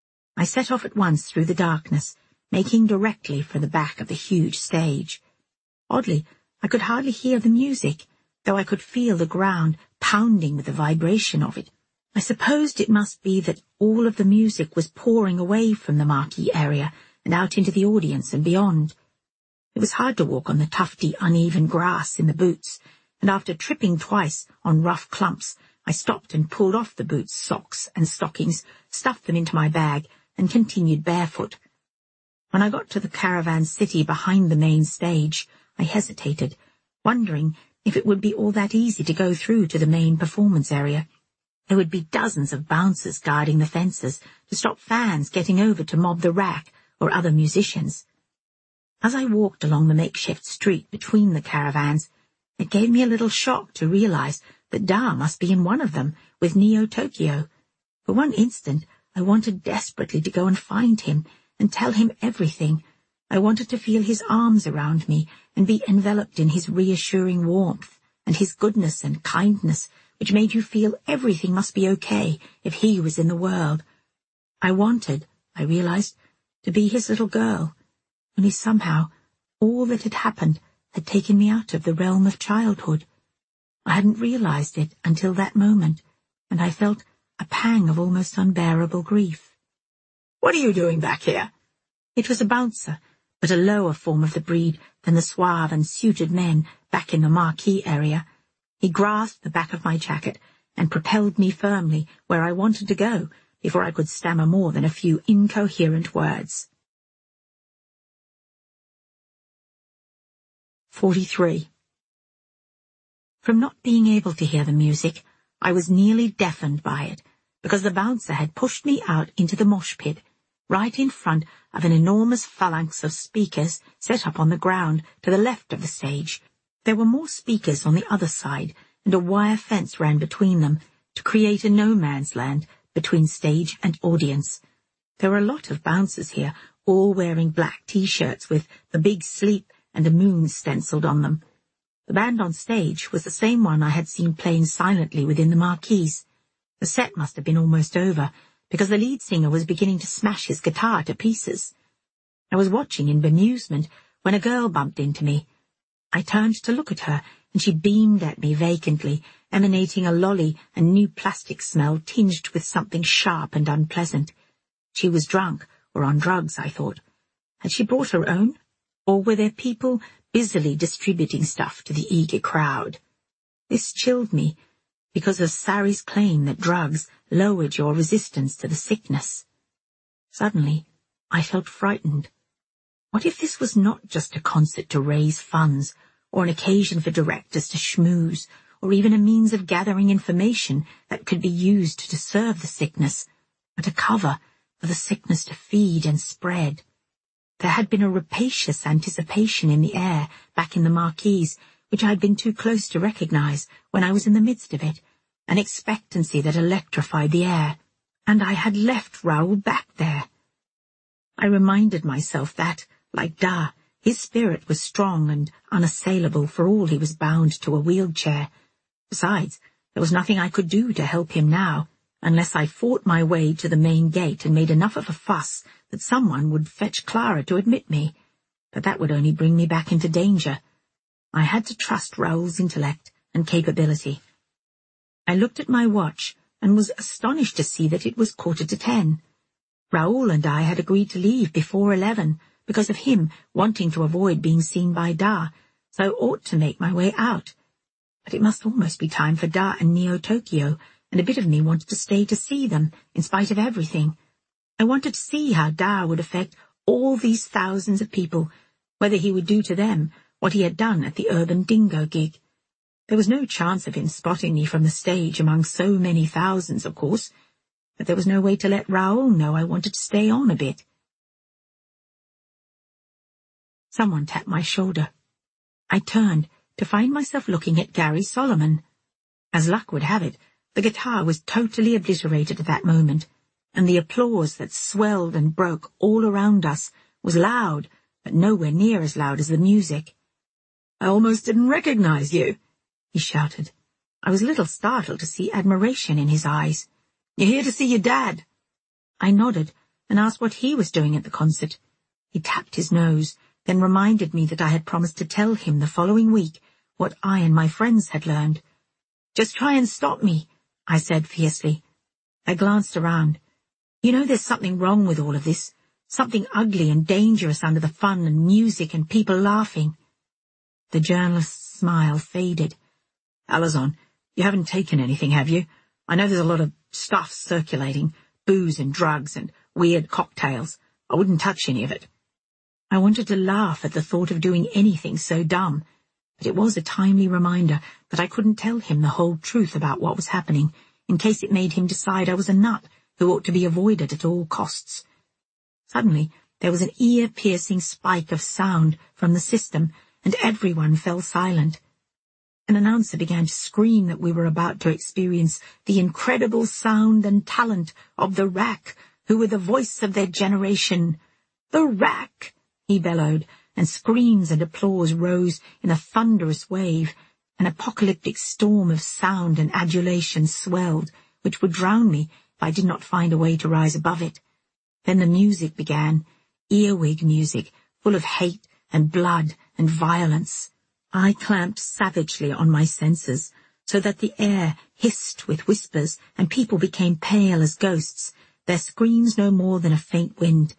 I set off at once through the darkness, making directly for the back of the huge stage. Oddly, I could hardly hear the music, though I could feel the ground pounding with the vibration of it. I supposed it must be that all of the music was pouring away from the marquee area and out into the audience and beyond. It was hard to walk on the tufty, uneven grass in the boots, and after tripping twice on rough clumps, I stopped and pulled off the boots, socks, and stockings, stuffed them into my bag, and continued barefoot. When I got to the caravan city behind the main stage, I hesitated, wondering if it would be all that easy to go through to the main performance area. There would be dozens of bouncers guarding the fences to stop fans getting over to mob the rack or other musicians. As I walked along the makeshift street between the caravans, it gave me a little shock to realize that Da must be in one of them with Neo Tokyo. For one instant, I wanted desperately to go and find him and tell him everything. I wanted to feel his arms around me and be enveloped in his reassuring warmth and his goodness and kindness, which made you feel everything must be okay if he was in the world. I wanted, I realized, to be his little girl, only somehow all that had happened had taken me out of the realm of childhood. I hadn't realized it until that moment, and I felt a pang of almost unbearable grief. "What are you doing back here?" It was a bouncer, but a lower form of the breed than the suave and suited men back in the marquee area. He grasped the back of my jacket and propelled me firmly where I wanted to go before I could stammer more than a few incoherent words. forty-three. From not being able to hear the music, I was nearly deafened by it, because the bouncer had pushed me out into the mosh pit, right in front of an enormous phalanx of speakers set up on the ground to the left of the stage. There were more speakers on the other side, and a wire fence ran between them to create a no-man's land between stage and audience. There were a lot of bouncers here, all wearing black T-shirts with the big sleep and a moon stenciled on them. The band on stage was the same one I had seen playing silently within the marquees. The set must have been almost over, because the lead singer was beginning to smash his guitar to pieces. I was watching in bemusement when a girl bumped into me. I turned to look at her, and she beamed at me vacantly, emanating a lolly and new plastic smell tinged with something sharp and unpleasant. She was drunk, or on drugs, I thought. Had she brought her own? Or were there people busily distributing stuff to the eager crowd? This chilled me, because of Sari's claim that drugs lowered your resistance to the sickness. Suddenly, I felt frightened. What if this was not just a concert to raise funds, or an occasion for directors to schmooze, or even a means of gathering information that could be used to serve the sickness, but a cover for the sickness to feed and spread? There had been a rapacious anticipation in the air back in the marquees, which I had been too close to recognize when I was in the midst of it, an expectancy that electrified the air, and I had left Raoul back there. I reminded myself that, like Da, his spirit was strong and unassailable for all he was bound to a wheelchair. Besides, there was nothing I could do to help him now, unless I fought my way to the main gate and made enough of a fuss that someone would fetch Clara to admit me. But that would only bring me back into danger. I had to trust Raoul's intellect and capability. I looked at my watch and was astonished to see that it was quarter to ten. Raoul and I had agreed to leave before eleven because of him wanting to avoid being seen by Da, so I ought to make my way out. But it must almost be time for Da and Neo Tokyo, and a bit of me wanted to stay to see them, in spite of everything. I wanted to see how Da would affect all these thousands of people, whether he would do to them what he had done at the Urban Dingo gig. There was no chance of him spotting me from the stage among so many thousands, of course, but there was no way to let Raoul know I wanted to stay on a bit. Someone tapped my shoulder. I turned to find myself looking at Gary Solomon. As luck would have it, the guitar was totally obliterated at that moment, and the applause that swelled and broke all around us was loud, but nowhere near as loud as the music. "I almost didn't recognize you," he shouted. I was a little startled to see admiration in his eyes. "You're here to see your dad." I nodded and asked what he was doing at the concert. He tapped his nose, then reminded me that I had promised to tell him the following week what I and my friends had learned. "Just try and stop me," I said fiercely. I glanced around. "You know there's something wrong with all of this, something ugly and dangerous under the fun and music and people laughing." The journalist's smile faded. "Alazon, you haven't taken anything, have you? I know there's a lot of stuff circulating, booze and drugs and weird cocktails. I wouldn't touch any of it." I wanted to laugh at the thought of doing anything so dumb, but it was a timely reminder that I couldn't tell him the whole truth about what was happening, in case it made him decide I was a nut who ought to be avoided at all costs. Suddenly, there was an ear-piercing spike of sound from the system, and everyone fell silent. An announcer began to scream that we were about to experience the incredible sound and talent of the Rack, who were the voice of their generation. "The Rack!" he bellowed, and screams and applause rose in a thunderous wave. An apocalyptic storm of sound and adulation swelled, which would drown me if I did not find a way to rise above it. Then the music began, earwig music, full of hate and blood and violence. I clamped savagely on my senses, so that the air hissed with whispers and people became pale as ghosts, their screams no more than a faint wind.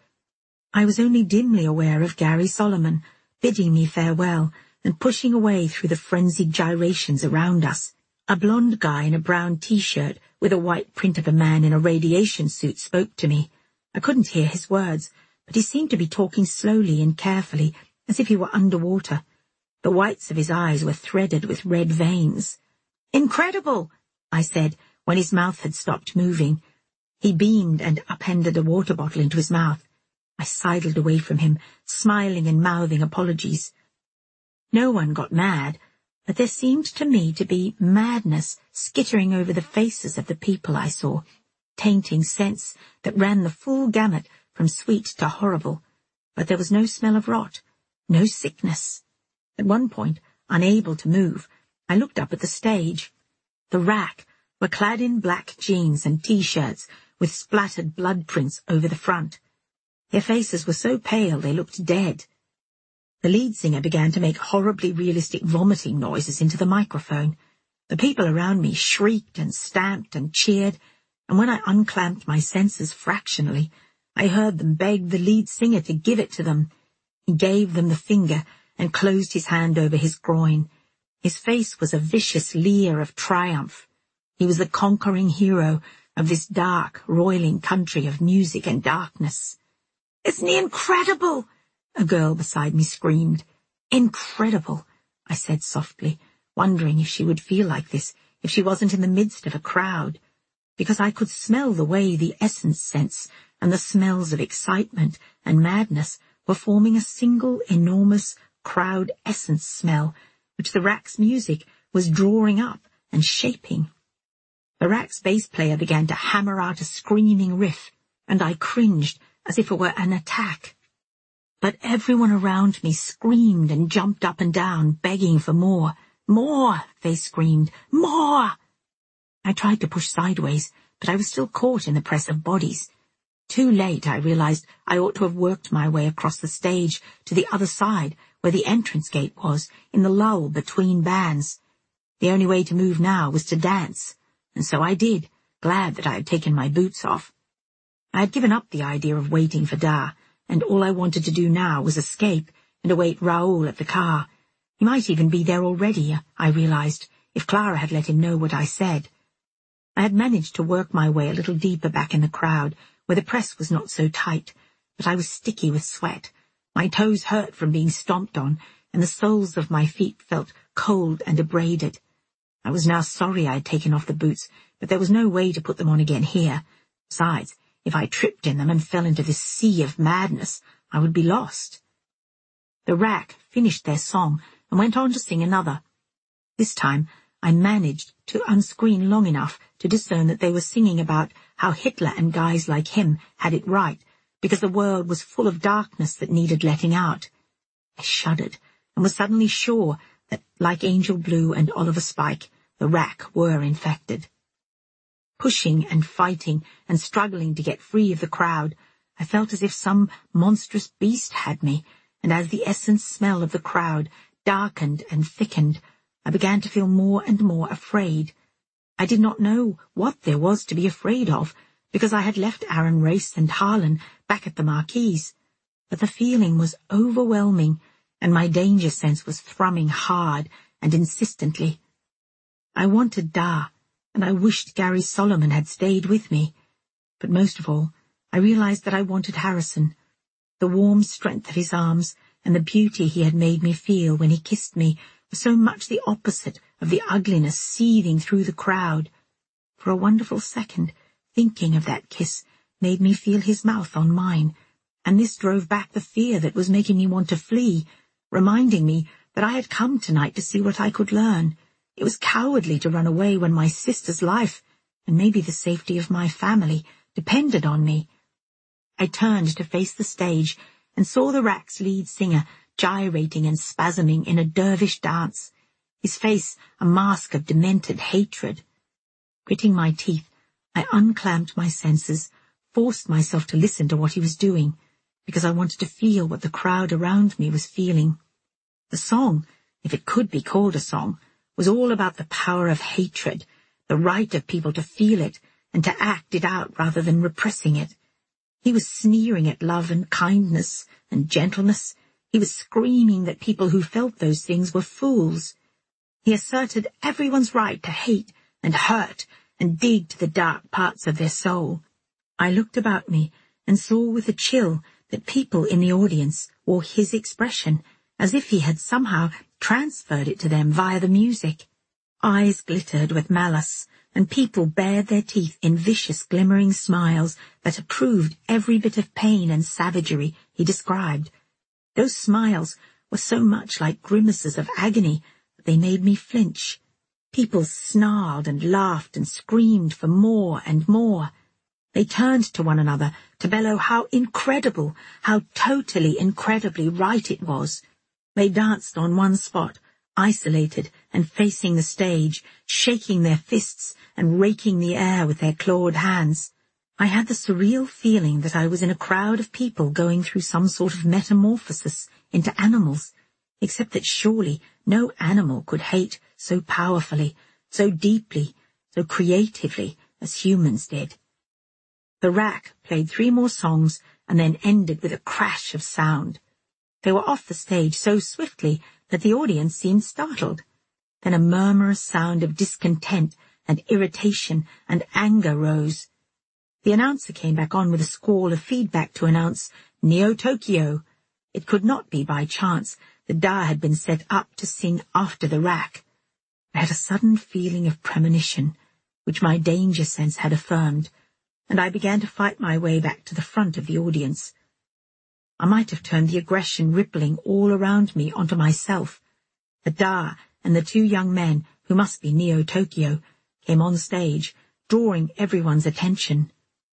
I was only dimly aware of Gary Solomon, bidding me farewell and pushing away through the frenzied gyrations around us. A blonde guy in a brown T-shirt with a white print of a man in a radiation suit spoke to me. I couldn't hear his words, but he seemed to be talking slowly and carefully, as if he were underwater. The whites of his eyes were threaded with red veins. "Incredible," I said, when his mouth had stopped moving. He beamed and upended a water bottle into his mouth. I sidled away from him, smiling and mouthing apologies. No one got mad, but there seemed to me to be madness skittering over the faces of the people I saw, tainting scents that ran the full gamut from sweet to horrible. But there was no smell of rot, no sickness. At one point, unable to move, I looked up at the stage. The Rack were clad in black jeans and T-shirts with splattered blood prints over the front. Their faces were so pale they looked dead. The lead singer began to make horribly realistic vomiting noises into the microphone. The people around me shrieked and stamped and cheered, and when I unclamped my senses fractionally, I heard them beg the lead singer to give it to them. He gave them the finger and closed his hand over his groin. His face was a vicious leer of triumph. He was the conquering hero of this dark, roiling country of music and darkness. "Isn't he incredible?" a girl beside me screamed. "Incredible," I said softly, wondering if she would feel like this if she wasn't in the midst of a crowd, because I could smell the way the essence scents and the smells of excitement and madness were forming a single enormous crowd essence smell, which the Rack's music was drawing up and shaping. The Rack's bass player began to hammer out a screaming riff, and I cringed as if it were an attack. But everyone around me screamed and jumped up and down, begging for more. "More!" they screamed. "More!" I tried to push sideways, but I was still caught in the press of bodies. Too late, I realized I ought to have worked my way across the stage to the other side, where the entrance gate was, in the lull between bands. The only way to move now was to dance, and so I did, glad that I had taken my boots off. I had given up the idea of waiting for Da, and all I wanted to do now was escape and await Raoul at the car. He might even be there already, I realized, if Clara had let him know what I said. I had managed to work my way a little deeper back in the crowd, where the press was not so tight, but I was sticky with sweat. My toes hurt from being stomped on, and the soles of my feet felt cold and abraded. I was now sorry I had taken off the boots, but there was no way to put them on again here. Besides, if I tripped in them and fell into this sea of madness, I would be lost. The Rack finished their song and went on to sing another. This time I managed to unscreen long enough to discern that they were singing about how Hitler and guys like him had it right, because the world was full of darkness that needed letting out. I shuddered and was suddenly sure that, like Angel Blue and Oliver Spike, the Rack were infected. Pushing and fighting and struggling to get free of the crowd, I felt as if some monstrous beast had me, and as the essence smell of the crowd darkened and thickened, I began to feel more and more afraid. I did not know what there was to be afraid of, because I had left Aaron Race and Harlan back at the Marquise, but the feeling was overwhelming, and my danger sense was thrumming hard and insistently. I wanted Da, and I wished Gary Solomon had stayed with me, but most of all, I realized that I wanted Harrison. The warm strength of his arms and the beauty he had made me feel when he kissed me were so much the opposite of the ugliness seething through the crowd. For a wonderful second, thinking of that kiss made me feel his mouth on mine, and this drove back the fear that was making me want to flee, reminding me that I had come tonight to see what I could learn. It was cowardly to run away when my sister's life, and maybe the safety of my family, depended on me. I turned to face the stage and saw the Rack's lead singer gyrating and spasming in a dervish dance, his face a mask of demented hatred. Gritting my teeth, I unclamped my senses, forced myself to listen to what he was doing, because I wanted to feel what the crowd around me was feeling. The song, if it could be called a song, was all about the power of hatred, the right of people to feel it and to act it out rather than repressing it. He was sneering at love and kindness and gentleness. He was screaming that people who felt those things were fools. He asserted everyone's right to hate and hurt and dig to the dark parts of their soul. I looked about me and saw with a chill that people in the audience wore his expression, as if he had somehow transferred it to them via the music. Eyes glittered with malice, and people bared their teeth in vicious glimmering smiles that approved every bit of pain and savagery he described. Those smiles were so much like grimaces of agony that they made me flinch. People snarled and laughed and screamed for more and more. They turned to one another to bellow how incredible, how totally incredibly right it was. They danced on one spot, isolated and facing the stage, shaking their fists and raking the air with their clawed hands. I had the surreal feeling that I was in a crowd of people going through some sort of metamorphosis into animals, except that surely no animal could hate so powerfully, so deeply, so creatively as humans did. The Rack played three more songs and then ended with a crash of sound. They were off the stage so swiftly that the audience seemed startled. Then a murmurous sound of discontent and irritation and anger rose. The announcer came back on with a squall of feedback to announce Neo Tokyo. It could not be by chance that Da had been set up to sing after the Rack. I had a sudden feeling of premonition, which my danger sense had affirmed, and I began to fight my way back to the front of the audience. I might have turned the aggression rippling all around me onto myself. The Da and the two young men, who must be Neo Tokyo, came on stage, drawing everyone's attention.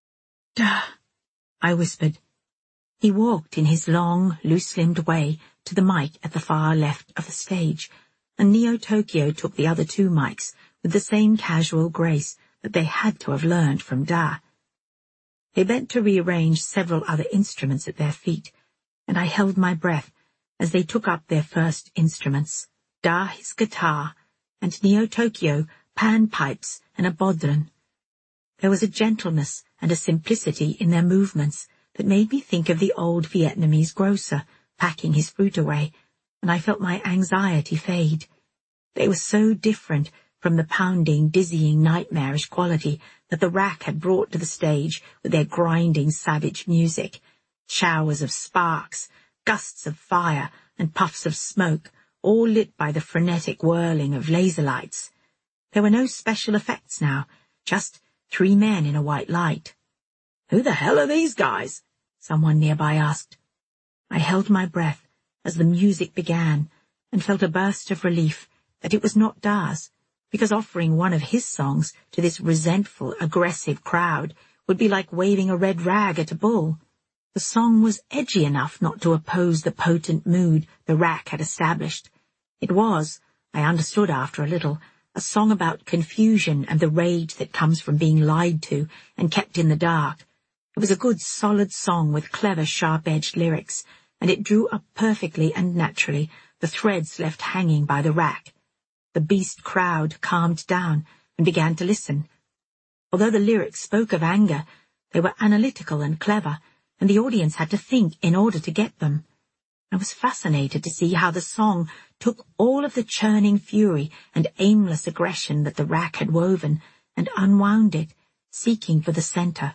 Da, I whispered. He walked in his long, loose-limbed way to the mic at the far left of the stage, and Neo Tokyo took the other two mics with the same casual grace that they had to have learned from Da. They bent to rearrange several other instruments at their feet, and I held my breath as they took up their first instruments, Da his guitar, and Neo Tokyo pan pipes and a bodhran. There was a gentleness and a simplicity in their movements that made me think of the old Vietnamese grocer packing his fruit away, and I felt my anxiety fade. They were so different from the pounding, dizzying, nightmarish quality that the rack had brought to the stage with their grinding, savage music. Showers of sparks, gusts of fire, and puffs of smoke, all lit by the frenetic whirling of laser lights. There were no special effects now, just three men in a white light. "Who the hell are these guys?" someone nearby asked. I held my breath as the music began and felt a burst of relief that it was not Da's, because offering one of his songs to this resentful, aggressive crowd would be like waving a red rag at a bull. The song was edgy enough not to oppose the potent mood the rack had established. It was, I understood after a little, a song about confusion and the rage that comes from being lied to and kept in the dark. It was a good, solid song with clever, sharp-edged lyrics, and it drew up perfectly and naturally the threads left hanging by the rack. The beast crowd calmed down and began to listen. Although the lyrics spoke of anger, they were analytical and clever, and the audience had to think in order to get them. I was fascinated to see how the song took all of the churning fury and aimless aggression that the rack had woven and unwound it, seeking for the center.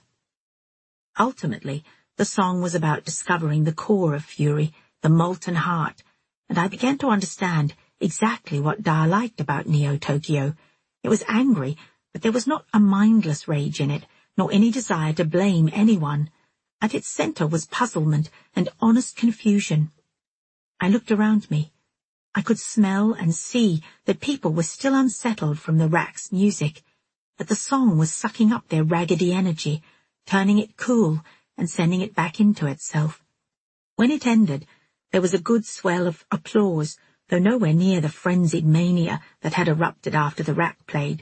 Ultimately, the song was about discovering the core of fury, the molten heart, and I began to understand exactly what Da liked about Neo Tokyo. It was angry, but there was not a mindless rage in it, nor any desire to blame anyone. At its center was puzzlement and honest confusion. I looked around me. I could smell and see that people were still unsettled from the rack's music, that the song was sucking up their raggedy energy, turning it cool and sending it back into itself. When it ended, there was a good swell of applause, though nowhere near the frenzied mania that had erupted after the rack played.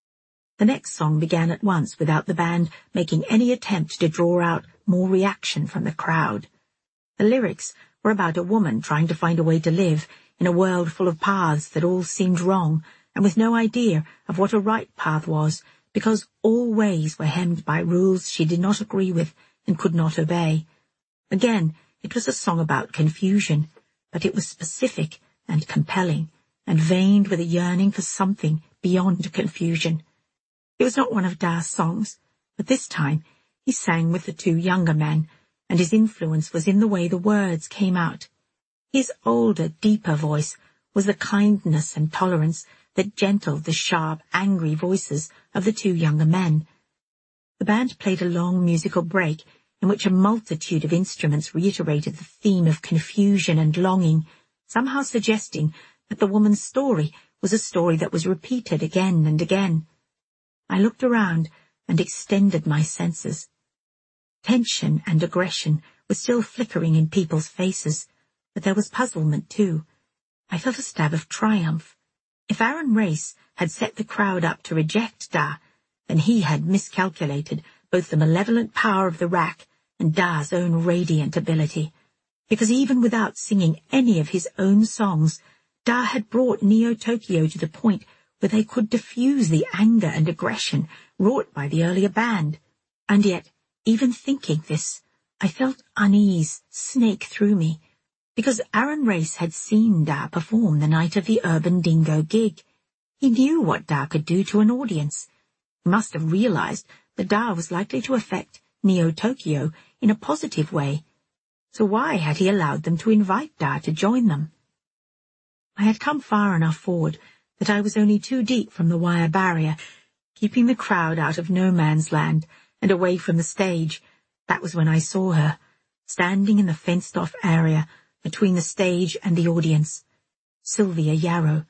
The next song began at once without the band making any attempt to draw out more reaction from the crowd. The lyrics were about a woman trying to find a way to live in a world full of paths that all seemed wrong, and with no idea of what a right path was, because all ways were hemmed by rules she did not agree with and could not obey. Again, it was a song about confusion, but it was specific and compelling, and veined with a yearning for something beyond confusion. It was not one of Da's songs, but this time he sang with the two younger men, and his influence was in the way the words came out. His older, deeper voice was the kindness and tolerance that gentled the sharp, angry voices of the two younger men. The band played a long musical break in which a multitude of instruments reiterated the theme of confusion and longing, somehow suggesting that the woman's story was a story that was repeated again and again. I looked around and extended my senses. Tension and aggression were still flickering in people's faces, but there was puzzlement too. I felt a stab of triumph. If Aaron Race had set the crowd up to reject Da, then he had miscalculated both the malevolent power of the rack and Da's own radiant ability, because even without singing any of his own songs, Da had brought Neo Tokyo to the point where they could diffuse the anger and aggression wrought by the earlier band. And yet, even thinking this, I felt unease snake through me, because Aaron Race had seen Da perform the night of the Urban Dingo gig. He knew what Da could do to an audience. He must have realized that Da was likely to affect Neo Tokyo in a positive way. So why had he allowed them to invite Da to join them? I had come far enough forward that I was only too deep from the wire barrier, keeping the crowd out of no man's land and away from the stage. That was when I saw her, standing in the fenced-off area between the stage and the audience, Sylvia Yarrow.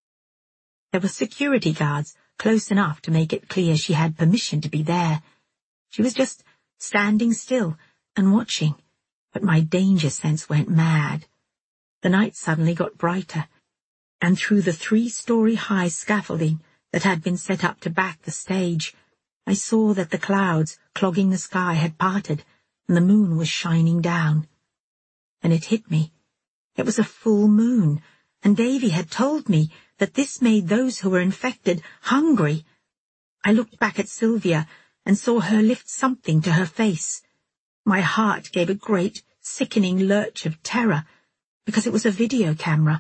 There were security guards close enough to make it clear she had permission to be there. She was just standing still and watching, but my danger sense went mad. The night suddenly got brighter, and through the three-story-high scaffolding that had been set up to back the stage, I saw that the clouds clogging the sky had parted, and the moon was shining down. And it hit me. It was a full moon, and Davy had told me that this made those who were infected hungry. I looked back at Sylvia and saw her lift something to her face. My heart gave a great, sickening lurch of terror, because it was a video camera.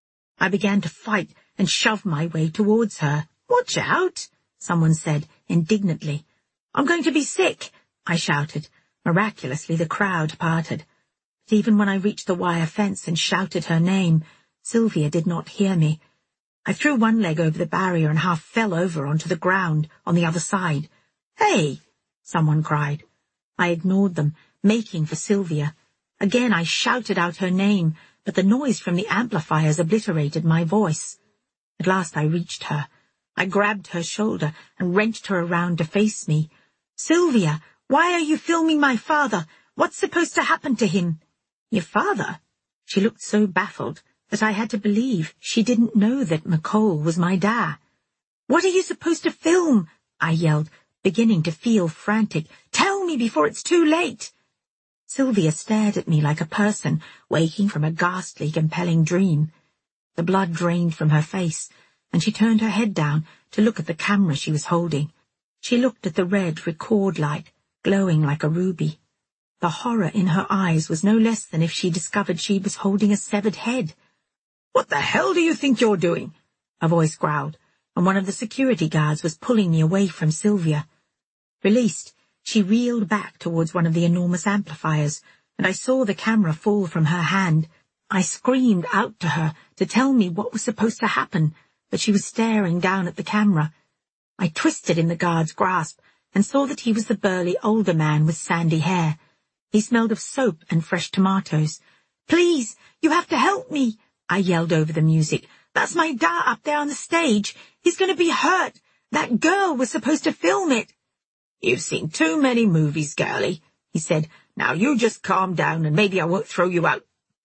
I began to fight and shove my way towards her. "Watch out," someone said indignantly. "I'm going to be sick," I shouted. Miraculously, the crowd parted. But even when I reached the wire fence and shouted her name, Sylvia did not hear me. I threw one leg over the barrier and half fell over onto the ground on the other side. "Hey!" someone cried. I ignored them, making for Sylvia. Again I shouted out her name, but the noise from the amplifiers obliterated my voice. At last I reached her. I grabbed her shoulder and wrenched her around to face me. "Sylvia, why are you filming my father? What's supposed to happen to him?" "Your father?" She looked so baffled that I had to believe she didn't know that McCall was my dad. "What are you supposed to film?" I yelled, beginning to feel frantic. "Tell me before it's too late." Sylvia stared at me like a person waking from a ghastly, compelling dream. The blood drained from her face, and she turned her head down to look at the camera she was holding. She looked at the red record light, glowing like a ruby. The horror in her eyes was no less than if she discovered she was holding a severed head. "What the hell do you think you're doing?" a voice growled, and one of the security guards was pulling me away from Sylvia. Released, she reeled back towards one of the enormous amplifiers, and I saw the camera fall from her hand. I screamed out to her to tell me what was supposed to happen, but she was staring down at the camera. I twisted in the guard's grasp and saw that he was the burly older man with sandy hair. He smelled of soap and fresh tomatoes. "Please, you have to help me," I yelled over the music. "That's my dad up there on the stage. He's going to be hurt. That girl was supposed to film it." "You've seen too many movies, girlie," he said. "Now you just calm down and maybe I won't throw you out."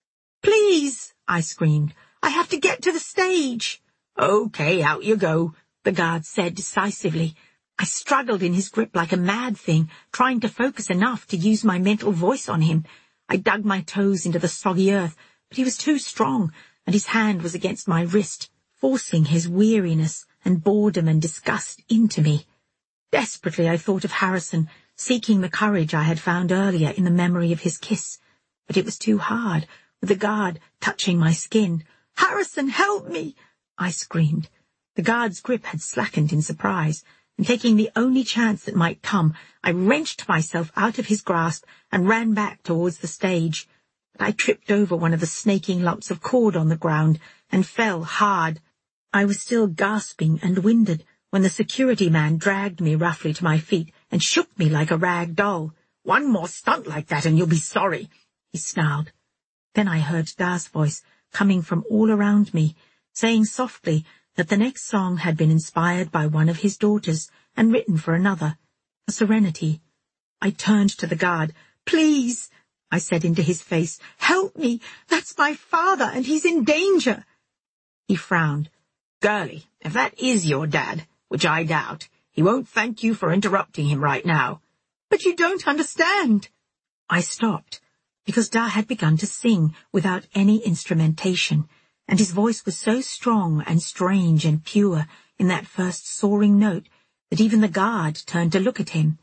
"Please," I screamed. "I have to get to the stage." "Okay, out you go," the guard said decisively. I struggled in his grip like a mad thing, trying to focus enough to use my mental voice on him. I dug my toes into the soggy earth, but he was too strong, and his hand was against my wrist, forcing his weariness and boredom and disgust into me. Desperately I thought of Harrison, seeking the courage I had found earlier in the memory of his kiss, but it was too hard, with the guard touching my skin. "Harrison, help me!" I screamed. The guard's grip had slackened in surprise, and taking the only chance that might come, I wrenched myself out of his grasp and ran back towards the stage. But I tripped over one of the snaking lumps of cord on the ground and fell hard. I was still gasping and winded when the security man dragged me roughly to my feet and shook me like a rag doll. "One more stunt like that and you'll be sorry," he snarled. Then I heard Da's voice coming from all around me, saying softly that the next song had been inspired by one of his daughters and written for another, for Serenity. I turned to the guard. "Please," I said into his face, "help me. That's my father, and he's in danger." He frowned. "Girlie, if that is your dad, which I doubt, he won't thank you for interrupting him right now." "But you don't understand." I stopped, because Da had begun to sing without any instrumentation, and his voice was so strong and strange and pure in that first soaring note that even the guard turned to look at him.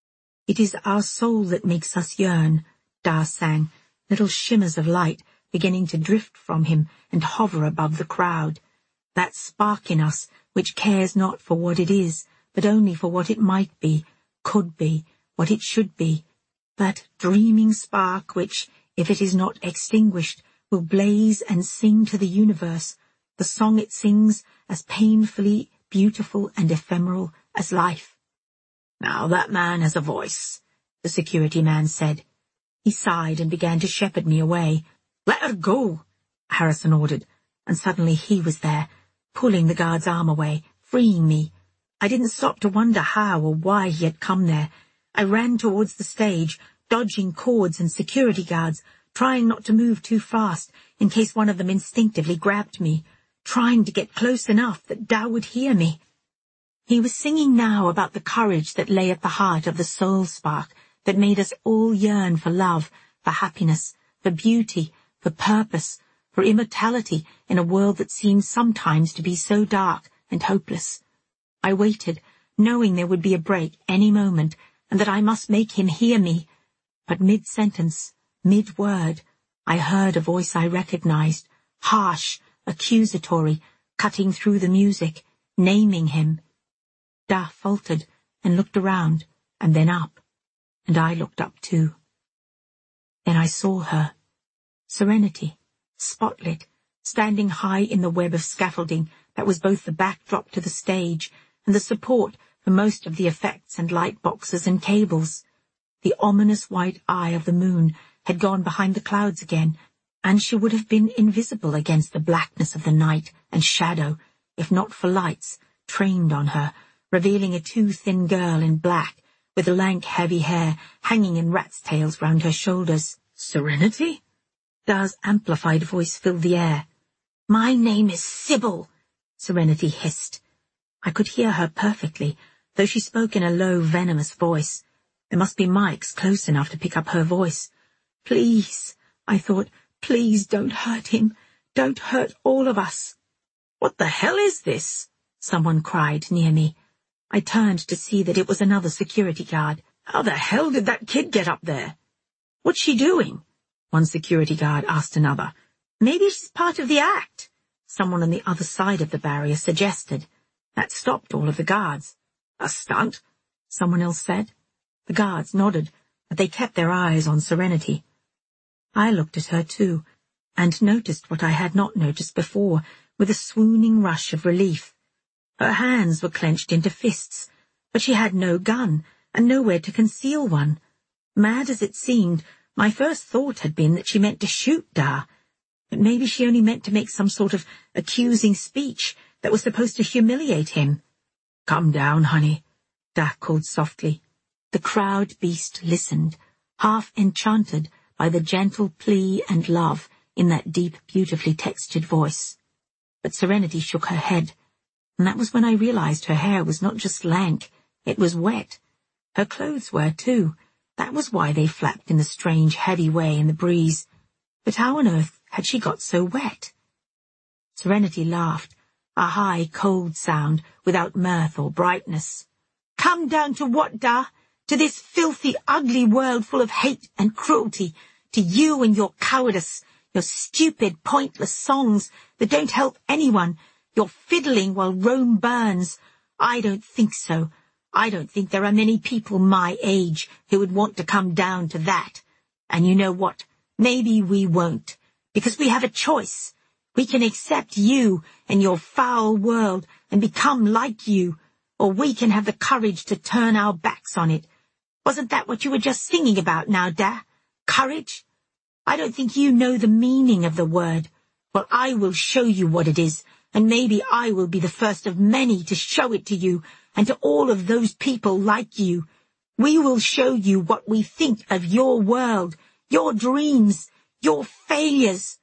"It is our soul that makes us yearn," Da sang, little shimmers of light beginning to drift from him and hover above the crowd. "That spark in us which cares not for what it is, but only for what it might be, could be, what it should be. That dreaming spark which, if it is not extinguished, will blaze and sing to the universe, the song it sings as painfully beautiful and ephemeral as life." "Now that man has a voice," the security man said. He sighed and began to shepherd me away. "Let her go," Harrison ordered, and suddenly he was there, pulling the guard's arm away, freeing me. I didn't stop to wonder how or why he had come there. I ran towards the stage, dodging cords and security guards, trying not to move too fast in case one of them instinctively grabbed me, trying to get close enough that Da would hear me. He was singing now about the courage that lay at the heart of the soul spark that made us all yearn for love, for happiness, for beauty, for purpose, for immortality in a world that seemed sometimes to be so dark and hopeless. I waited, knowing there would be a break any moment, and that I must make him hear me. But mid-sentence, mid-word, I heard a voice I recognized, harsh, accusatory, cutting through the music, naming him. Da faltered and looked around, and then up, and I looked up too. Then I saw her, Serenity, spotlit, standing high in the web of scaffolding that was both the backdrop to the stage and the support for most of the effects and light boxes and cables. The ominous white eye of the moon had gone behind the clouds again, and she would have been invisible against the blackness of the night and shadow, if not for lights trained on her, revealing a too-thin girl in black, with lank, heavy hair hanging in rat's tails round her shoulders. "Serenity?" Da's amplified voice filled the air. "My name is Sybil," Serenity hissed. I could hear her perfectly, though she spoke in a low, venomous voice. There must be mics close enough to pick up her voice. "Please," I thought, "please don't hurt him. Don't hurt all of us." "What the hell is this?" someone cried near me. I turned to see that it was another security guard. "How the hell did that kid get up there?" "What's she doing?" one security guard asked another. "Maybe she's part of the act," someone on the other side of the barrier suggested. That stopped all of the guards. "A stunt?" someone else said. The guards nodded, but they kept their eyes on Serenity. I looked at her too, and noticed what I had not noticed before, with a swooning rush of relief. Her hands were clenched into fists, but she had no gun, and nowhere to conceal one. Mad as it seemed, my first thought had been that she meant to shoot Da, but maybe she only meant to make some sort of accusing speech that was supposed to humiliate him. "Come down, honey," Da called softly. The crowd beast listened, half enchanted by the gentle plea and love in that deep, beautifully textured voice. But Serenity shook her head, and that was when I realized her hair was not just lank, it was wet. Her clothes were, too. That was why they flapped in the strange, heavy way in the breeze. But how on earth had she got so wet? Serenity laughed, a high, cold sound, without mirth or brightness. "Come down to what, Da? To this filthy, ugly world full of hate and cruelty, to you and your cowardice, your stupid, pointless songs that don't help anyone, your fiddling while Rome burns. I don't think so. I don't think there are many people my age who would want to come down to that. And you know what? Maybe we won't, because we have a choice. We can accept you and your foul world and become like you, or we can have the courage to turn our backs on it. Wasn't that what you were just singing about now, Da? Courage? I don't think you know the meaning of the word. Well, I will show you what it is, and maybe I will be the first of many to show it to you and to all of those people like you. We will show you what we think of your world, your dreams, your failures."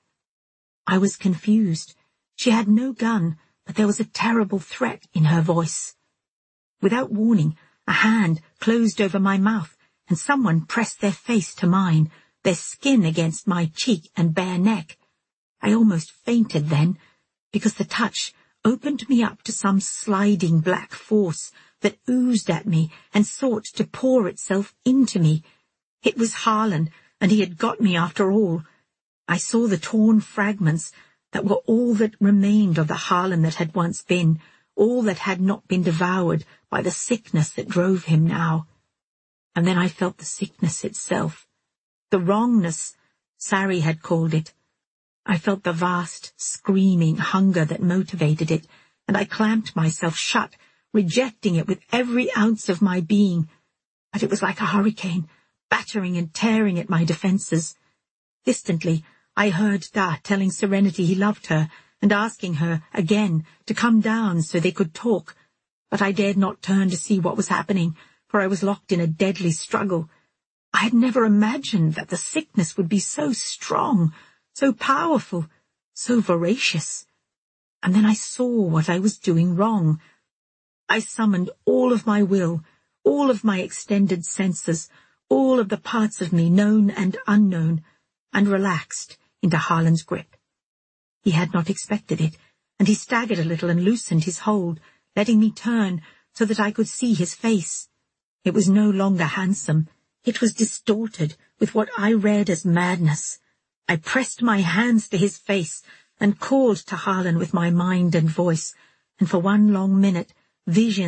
I was confused. She had no gun, but there was a terrible threat in her voice. Without warning, a hand closed over my mouth, and someone pressed their face to mine, their skin against my cheek and bare neck. I almost fainted then, because the touch opened me up to some sliding black force that oozed at me and sought to pour itself into me. It was Harlan, and he had got me after all. I saw the torn fragments that were all that remained of the Harlan that had once been, all that had not been devoured by the sickness that drove him now. And then I felt the sickness itself, the wrongness, Sari had called it. I felt the vast, screaming hunger that motivated it, and I clamped myself shut, rejecting it with every ounce of my being. But it was like a hurricane, battering and tearing at my defenses. Distantly, I heard Da telling Serenity he loved her, and asking her, again, to come down so they could talk. But I dared not turn to see what was happening, for I was locked in a deadly struggle. I had never imagined that the sickness would be so strong, so powerful, so voracious. And then I saw what I was doing wrong. I summoned all of my will, all of my extended senses, all of the parts of me known and unknown, and relaxed into Harlan's grip. He had not expected it, and he staggered a little and loosened his hold, letting me turn so that I could see his face. It was no longer handsome. It was distorted with what I read as madness. I pressed my hands to his face and called to Harlan with my mind and voice, and for one long minute, vision